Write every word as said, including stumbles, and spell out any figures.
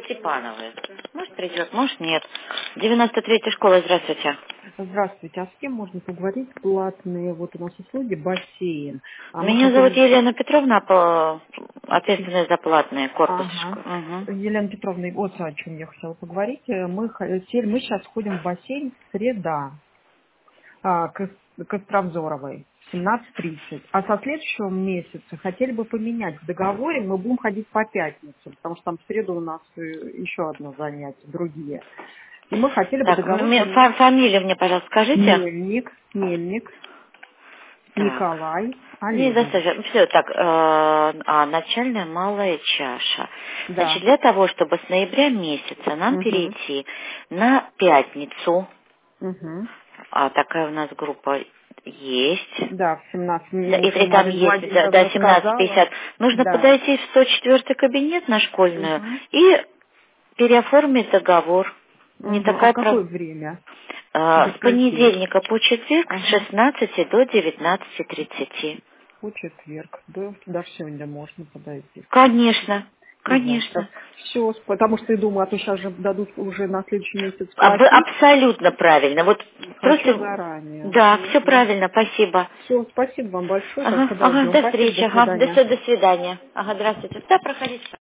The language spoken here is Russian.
Степановой. Может, придет, может, нет. девяносто третья школа, здравствуйте. Здравствуйте. А с кем можно поговорить? Платные вот у нас услуги, бассейн. А мы Меня зовут хотели... Елена Петровна, по... ответственная за платные корпус. Ага. Угу. Елена Петровна, вот о чем я хотела поговорить. Мы, хотели, мы сейчас ходим в бассейн в среда а, к, к Островзоровой в семнадцать тридцать. А со следующего месяца хотели бы поменять в договоре. Мы будем ходить по пятницам, потому что там в среду у нас э, еще одно занятие, другие. И мы хотели бы Так, договор м- поменять. фа- фамилию мне, пожалуйста, скажите. Мельник, Мельник, Так. Николай Недостаточно. Олегович. Все, так, э, а, начальная малая чаша. Значит, Да. для того, чтобы с ноября месяца нам Угу. перейти на пятницу, Угу. а такая у нас группа есть. Да, в семнадцать. Мне Да, и, уже и там Марина есть до, Владимировна до сказала. семнадцати пятьдесят. Нужно Да. подойти в сто четвёртый кабинет на школьную Угу. и переоформить договор. Не Угу. А в такая какое про... время? А, До с скольки? понедельника по четверг с Ага. шестнадцати до девятнадцати тридцати. В четверг. Да, даже сегодня можно подойти. Конечно, Угу. конечно. Все, потому что я думаю, а то сейчас же дадут уже на следующий месяц А вы платить. абсолютно правильно. Вот Хочу просто, заранее. да, все Угу. правильно, спасибо. Все, спасибо вам большое. Так Ага, ага, подождем. до Спасибо, встречи, до ага, до, свидания. до свидания. Ага, здравствуйте. Да, проходите.